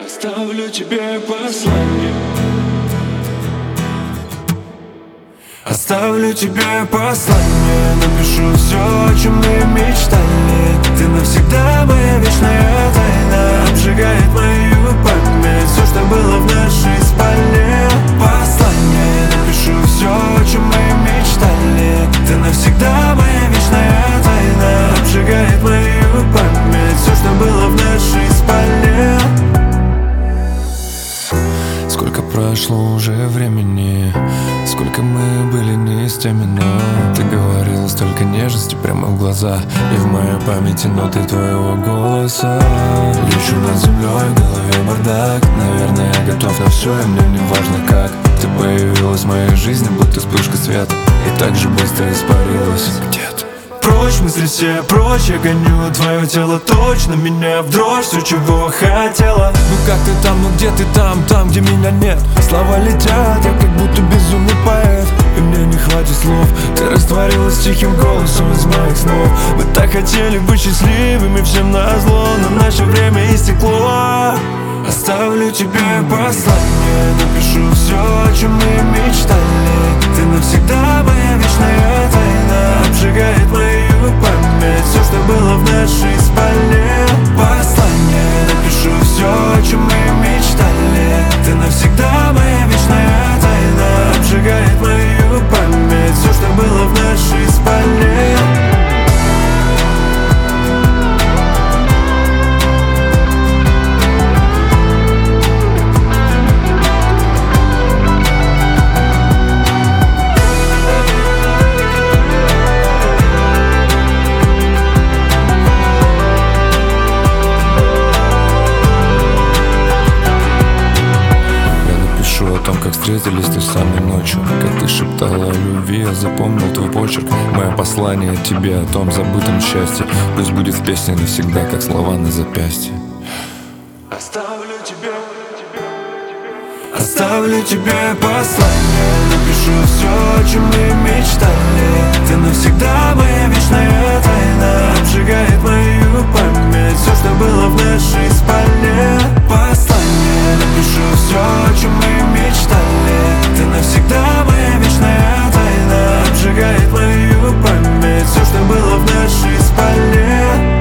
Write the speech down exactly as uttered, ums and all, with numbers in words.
Оставлю тебе послание. Оставлю тебе послание. Напишу все, о чем мы мечтали. Ты навсегда моя вечная тайна. Обжигает мою память все, что было в нашей спальне. Послание. Напишу все, о чем мы мечтали. Ты навсегда моя вечная тайна. Обжигает мою память все, что было в нашей спальне. Сколько прошло уже времени, сколько мы были не с теми, но ты говорила столько нежности прямо в глаза. И в моей памяти ноты твоего голоса. Лечу над землей, в голове бардак. Наверное, я готов на все, и мне не важно как. Ты появилась в моей жизни, будто вспышка света, и так же быстро испарилась. Где-то прочь мысли все, прочь, я гоню твое тело точно, меня в дрожь, все, чего хотела. Ну как ты там, ну где ты там, там, где меня нет. Слова летят, я как будто безумный поэт, и мне не хватит слов. Ты растворилась тихим голосом из моих снов. Мы так хотели быть счастливыми всем назло, но наше время истекло. Оставлю тебе послание. Напишу все, о чем мы мечтали. Ты навсегда моя вечная тайна. Обжигает мою память все, что было в нашей спальне. Послание. Напишу все, о чем мы мечтали. Ты навсегда моя вечная тайна. Обжигает мою память все, что было в нашей спальне. О том, как встретились той самой ночью, как ты шептала о любви, я запомнил твой почерк. Мое послание тебе о том забытом счастье. Пусть будет в песне навсегда, как слова на запястье. Оставлю тебе, оставлю тебе послание. Напишу все, о чем мы мечтали. Ты навсегда моя вечная тайна. Обжигает мою память все, что было в нашей спальне. Послание. Напишу все, о чем мы мечтали. Ты навсегда моя вечная тайна. Обжигает мою память все, что было в нашей спальне.